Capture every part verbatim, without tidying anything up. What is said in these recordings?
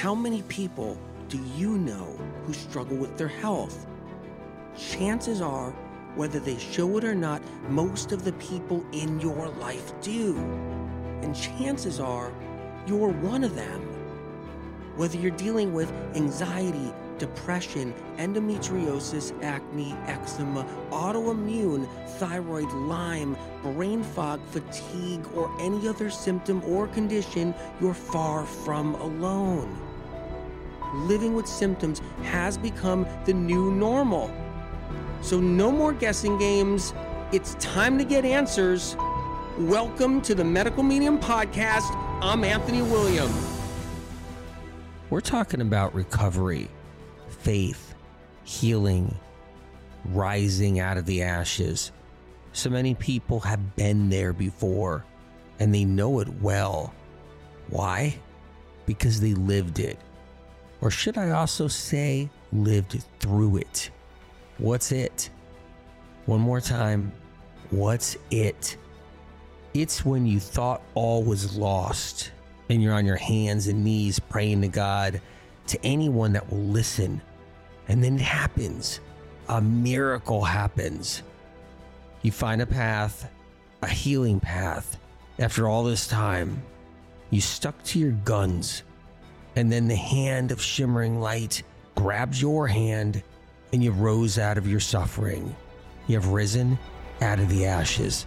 How many people do you know who struggle with their health? Chances are, whether they show it or not, most of the people in your life do. And chances are, you're one of them. Whether you're dealing with anxiety, depression, endometriosis, acne, eczema, autoimmune, thyroid, Lyme, brain fog, fatigue, or any other symptom or condition, you're far from alone. Living with symptoms has become the new normal. So no more guessing games. It's time to get answers. Welcome to the Medical Medium Podcast. I'm Anthony William. We're talking about recovery, faith, healing, rising out of the ashes. So many people have been there before, and they know it well. Why? Because they lived it. Or should I also say, lived through it? What's it? One more time. What's it? It's when you thought all was lost and you're on your hands and knees praying to God, to anyone that will listen. And then it happens. A miracle happens. You find a path, a healing path. After all this time, you stuck to your guns. And then the hand of shimmering light grabs your hand and you rose out of your suffering. You have risen out of the ashes.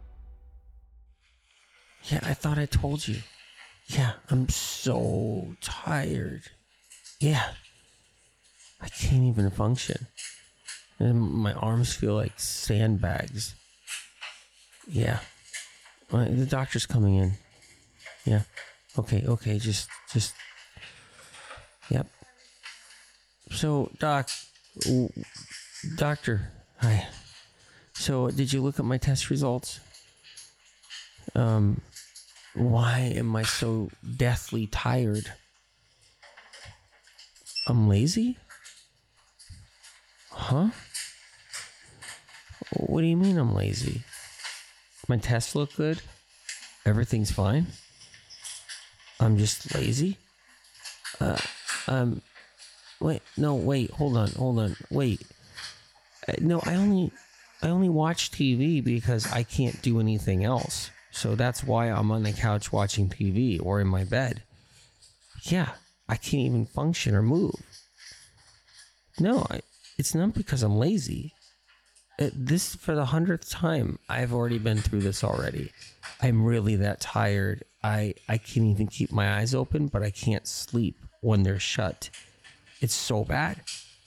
Yeah, I thought I told you. Yeah, I'm so tired. Yeah, I can't even function. And my arms feel like sandbags. Yeah, uh, the doctor's coming in. Yeah, okay, okay, just, just, yep. So, doc, w- doctor, hi. So, did you look at my test results? Um, why am I so deathly tired? I'm lazy? Huh? What do you mean I'm lazy? My tests look good? Everything's fine? I'm just lazy? Uh, um, wait, no, wait, hold on, hold on, wait. Uh, no, I only, I only watch T V because I can't do anything else. So that's why I'm on the couch watching T V or in my bed. Yeah, I can't even function or move. No, I, it's not because I'm lazy. It, this, for the hundredth time, I've already been through this already. I'm really that tired. I, I can't even keep my eyes open, but I can't sleep when they're shut. It's so bad.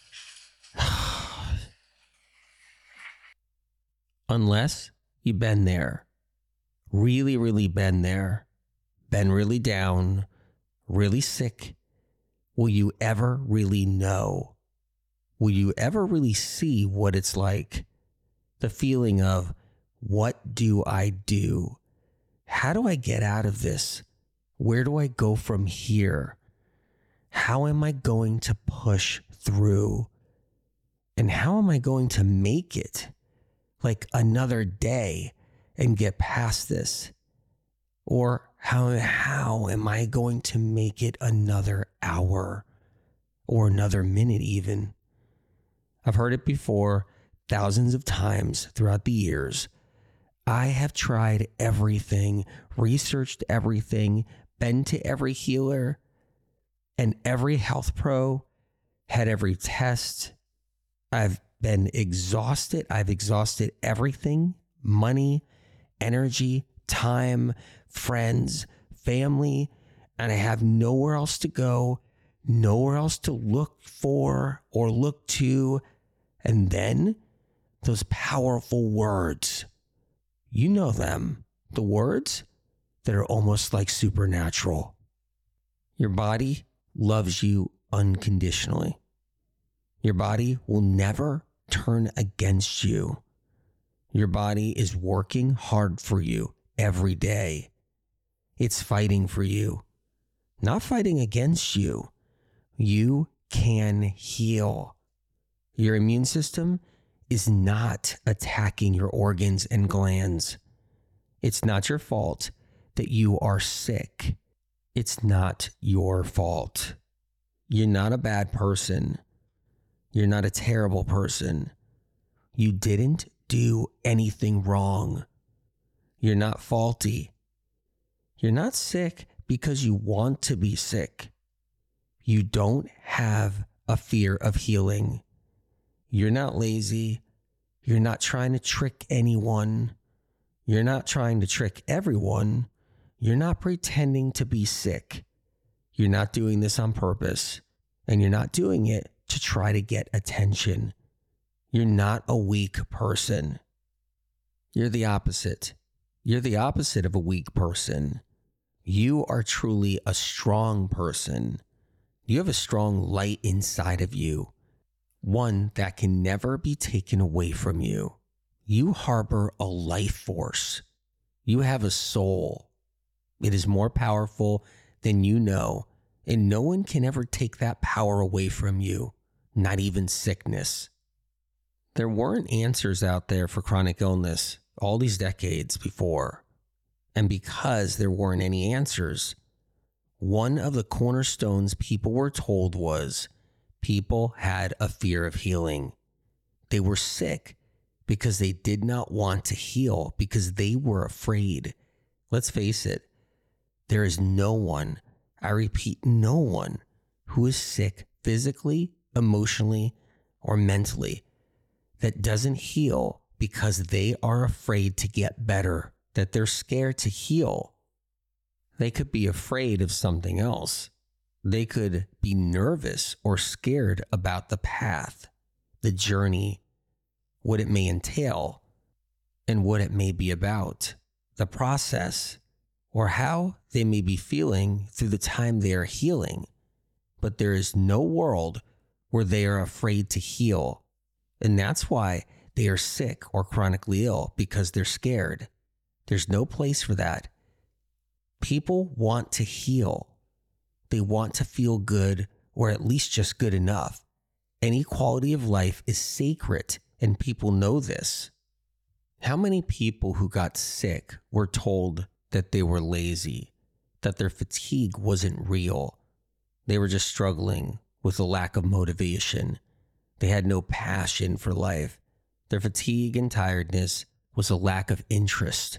Unless you've been there. Really, really been there. Been really down. Really sick. Will you ever really know? Will you ever really see what it's like? The feeling of, what do I do? How do I get out of this? Where do I go from here? How am I going to push through? And how am I going to make it like another day and get past this? Or how, how am I going to make it another hour or another minute even? I've heard it before thousands of times throughout the years. I have tried everything, researched everything, been to every healer and every health pro, had every test. I've been exhausted. I've exhausted everything, money, energy, time, friends, family, and I have nowhere else to go, nowhere else to look for or look to. And then those powerful words, you know them, the words that are almost like supernatural. Your body loves you unconditionally. Your body will never turn against you. Your body is working hard for you every day. It's fighting for you, not fighting against you. You can heal. Your immune system is not attacking your organs and glands. It's not your fault that you are sick. It's not your fault. You're not a bad person. You're not a terrible person. You didn't do anything wrong. You're not faulty. You're not sick because you want to be sick. You don't have a fear of healing. You're not lazy. You're not trying to trick anyone. You're not trying to trick everyone. You're not pretending to be sick. You're not doing this on purpose, and you're not doing it to try to get attention. You're not a weak person. You're the opposite. You're the opposite of a weak person. You are truly a strong person. You have a strong light inside of you, one that can never be taken away from you. You harbor a life force. You have a soul. It is more powerful than you know, and no one can ever take that power away from you, not even sickness. There weren't answers out there for chronic illness all these decades before, and because there weren't any answers, one of the cornerstones people were told was people had a fear of healing. They were sick because they did not want to heal, because they were afraid. Let's face it, there is no one, I repeat, no one who is sick physically, emotionally, or mentally that doesn't heal because they are afraid to get better, that they're scared to heal. They could be afraid of something else. They could be nervous or scared about the path, the journey, what it may entail, and what it may be about, the process, or how they may be feeling through the time they are healing. But there is no world where they are afraid to heal. And that's why they are sick or chronically ill, because they're scared. There's no place for that. People want to heal. They want to feel good, or at least just good enough. Any quality of life is sacred, and people know this. How many people who got sick were told that they were lazy, that their fatigue wasn't real? They were just struggling with a lack of motivation. They had no passion for life. Their fatigue and tiredness was a lack of interest,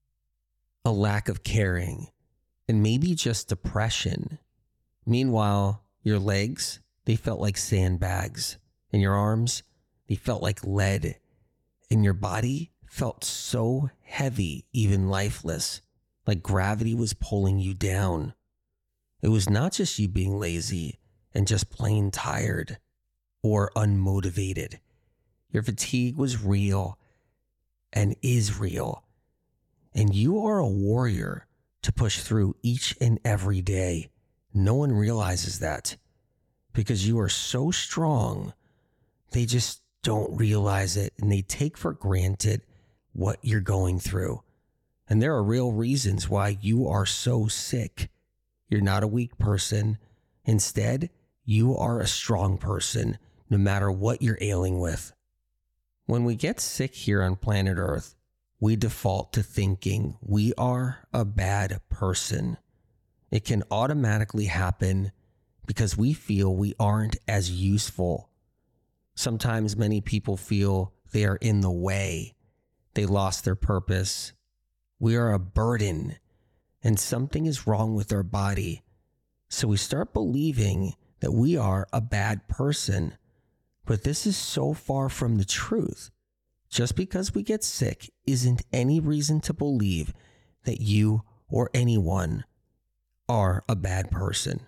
a lack of caring, and maybe just depression. Meanwhile, your legs, they felt like sandbags, and your arms, they felt like lead, and your body felt so heavy, even lifeless, like gravity was pulling you down. It was not just you being lazy and just plain tired or unmotivated. Your fatigue was real and is real, and you are a warrior to push through each and every day. No one realizes that because you are so strong. They just don't realize it, and they take for granted what you're going through. And there are real reasons why you are so sick. You're not a weak person. Instead, you are a strong person, no matter what you're ailing with. When we get sick here on planet Earth, we default to thinking we are a bad person. It can automatically happen because we feel we aren't as useful. Sometimes many people feel they are in the way. They lost their purpose. We are a burden, and something is wrong with our body. So we start believing that we are a bad person. But this is so far from the truth. Just because we get sick isn't any reason to believe that you or anyone are a bad person.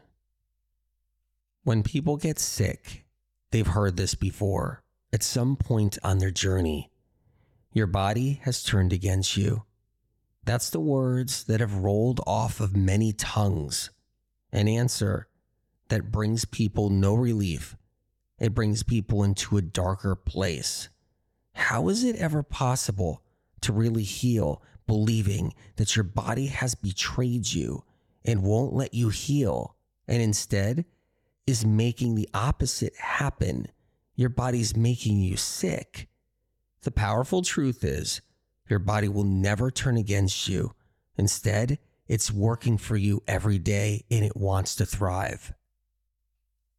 When people get sick, they've heard this before at some point on their journey. Your body has turned against you. That's the words that have rolled off of many tongues. An answer that brings people no relief. It brings people into a darker place. How is it ever possible to really heal believing that your body has betrayed you and won't let you heal, and instead is making the opposite happen? Your body's making you sick. The powerful truth is your body will never turn against you. Instead, it's working for you every day, and it wants to thrive.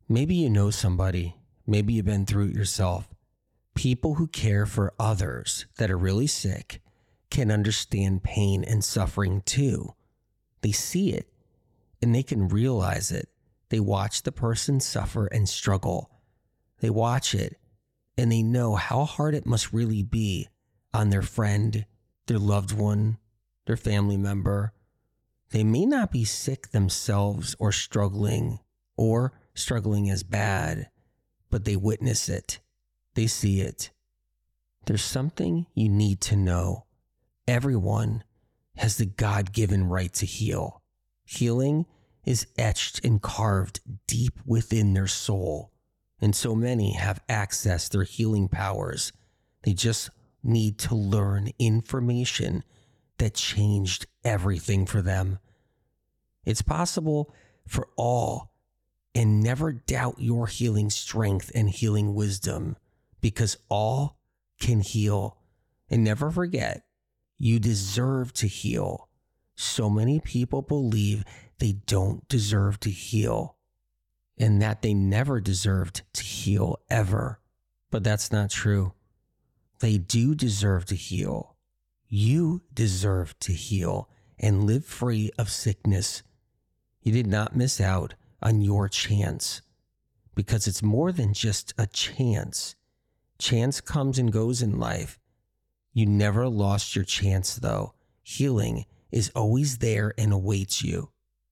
Maybe you know somebody, maybe you've been through it yourself. People who care for others that are really sick can understand pain and suffering too. They see it and they can realize it. They watch the person suffer and struggle. They watch it and they know how hard it must really be on their friend, their loved one, their family member. They may not be sick themselves or struggling or struggling as bad, but they witness it. They see it. There's something you need to know. Everyone has the God-given right to heal. Healing is etched and carved deep within their soul, and so many have accessed their healing powers. They just need to learn information that changed everything for them. It's possible for all, and never doubt your healing strength and healing wisdom, because all can heal. And never forget, you deserve to heal. So many people believe they don't deserve to heal and that they never deserved to heal ever. But that's not true. They do deserve to heal. You deserve to heal and live free of sickness. You did not miss out on your chance, because it's more than just a chance. Chance comes and goes in life. You never lost your chance, though. Healing is always there and awaits you.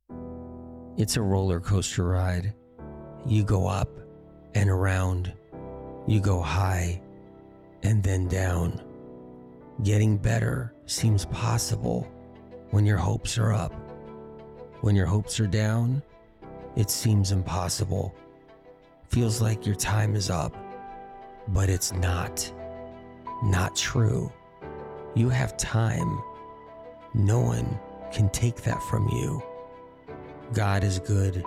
It's a roller coaster ride. You go up and around. You go high and then down. Getting better seems possible when your hopes are up. When your hopes are down, it seems impossible. Feels like your time is up, but it's not. Not true. You have time. No one can take that from you. God is good.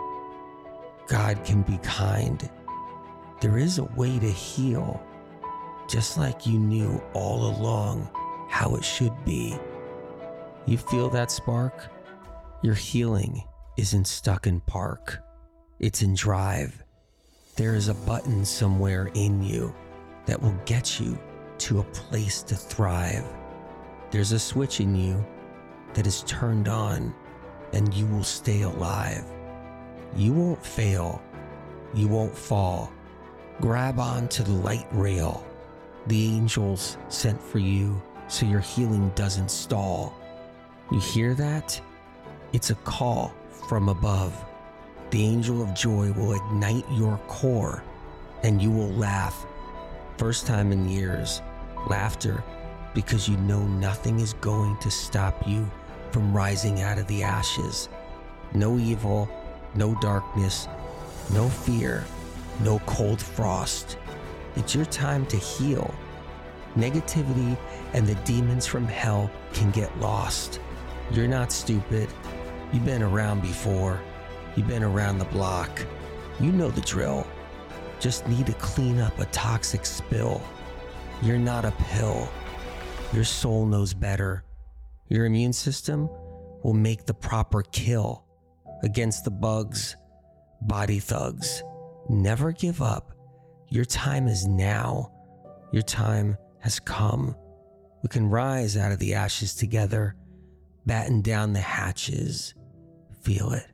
God can be kind. There is a way to heal, just like you knew all along how it should be. You feel that spark? Your healing isn't stuck in park. It's in drive. There is a button somewhere in you that will get you to a place to thrive. There's a switch in you that is turned on and you will stay alive. You won't fail. You won't fall. Grab on to the light rail. The angels sent for you so your healing doesn't stall. You hear that? It's a call from above. The angel of joy will ignite your core and you will laugh. First time in years, laughter, because you know nothing is going to stop you from rising out of the ashes. No evil, no darkness, no fear, no cold frost. It's your time to heal. Negativity and the demons from hell can get lost. You're not stupid. You've been around before. You've been around the block. You know the drill. Just need to clean up a toxic spill. You're not a pill. Your soul knows better. Your immune system will make the proper kill against the bugs, body thugs. Never give up. Your time is now. Your time has come. We can rise out of the ashes together, batten down the hatches. Feel it.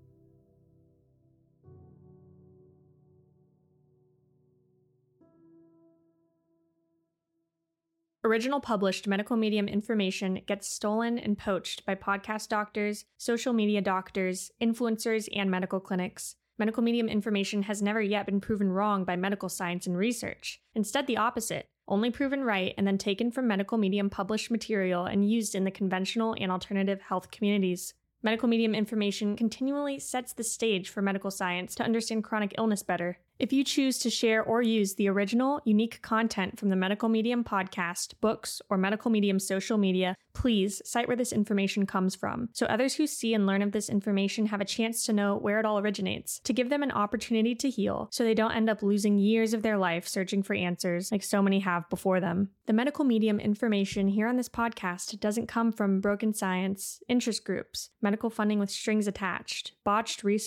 Original published medical medium information gets stolen and poached by podcast doctors, social media doctors, influencers, and medical clinics. Medical medium information has never yet been proven wrong by medical science and research. Instead, the opposite, only proven right and then taken from medical medium published material and used in the conventional and alternative health communities. Medical medium information continually sets the stage for medical science to understand chronic illness better. If you choose to share or use the original, unique content from the Medical Medium podcast, books, or Medical Medium social media, please cite where this information comes from, so others who see and learn of this information have a chance to know where it all originates, to give them an opportunity to heal, so they don't end up losing years of their life searching for answers like so many have before them. The Medical Medium information here on this podcast doesn't come from broken science, interest groups, medical funding with strings attached, botched research,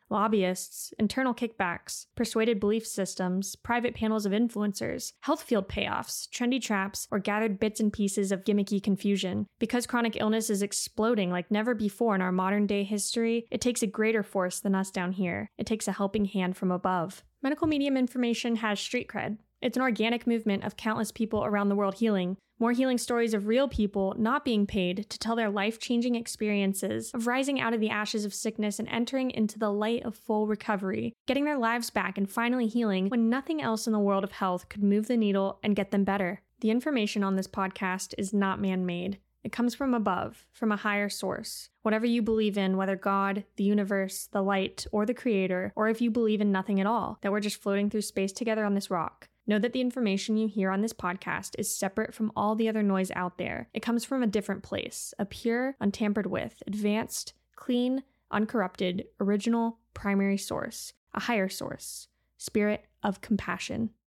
lobbyists, internal kickbacks, persuaded belief systems, private panels of influencers, health field payoffs, trendy traps, or gathered bits and pieces of gimmicky confusion. Because chronic illness is exploding like never before in our modern day history, it takes a greater force than us down here. It takes a helping hand from above. Medical medium information has street cred. It's an organic movement of countless people around the world healing. More healing stories of real people not being paid to tell their life-changing experiences of rising out of the ashes of sickness and entering into the light of full recovery, getting their lives back and finally healing when nothing else in the world of health could move the needle and get them better. The information on this podcast is not man-made. It comes from above, from a higher source. Whatever you believe in, whether God, the universe, the light, or the creator, or if you believe in nothing at all, that we're just floating through space together on this rock. Know that the information you hear on this podcast is separate from all the other noise out there. It comes from a different place, a pure, untampered with, advanced, clean, uncorrupted, original, primary source, a higher source, spirit of compassion.